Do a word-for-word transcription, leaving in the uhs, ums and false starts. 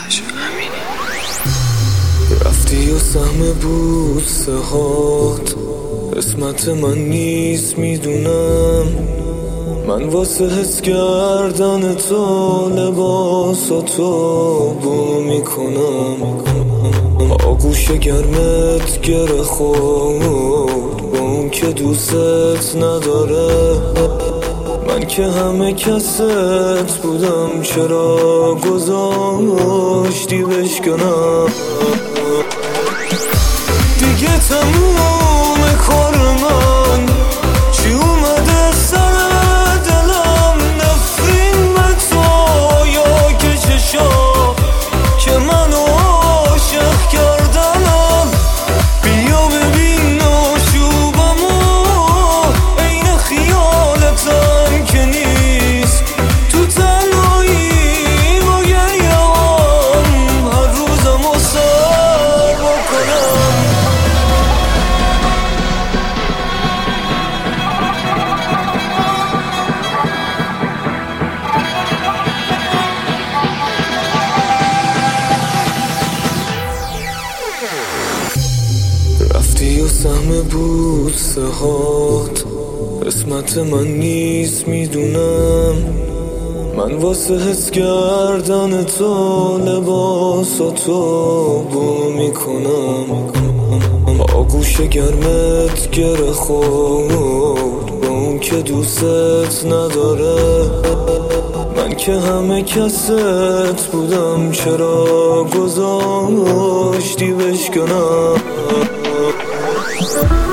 رفتی و سهم بوسه هات قسمت من نیست میدونم. من واسه حس کردن تو لباساتو بو میکنم. آغوش گرمت گره خورد با اون که دوست نداره. من که همه کست بودم چرا گذاشتی بشکنم. دیگه تموم کار من چی اومده سر دلم. نفرین به تو یا که چشا که منو عاشق کردنم. بیا ببین آشوبمو عین خیالتم که نیست. تو تنهایی با گریه‌ام هر روزمو سر بکنم. رفتی و سهم بوسه هات قسمت من نیست میدونم. من واسه حس کردن تو لباساتو بو میکنم. آغوش گرمت گره خورد با اون که دوست نداره. من که همه کست بودم چرا گذاشتی بشکنم.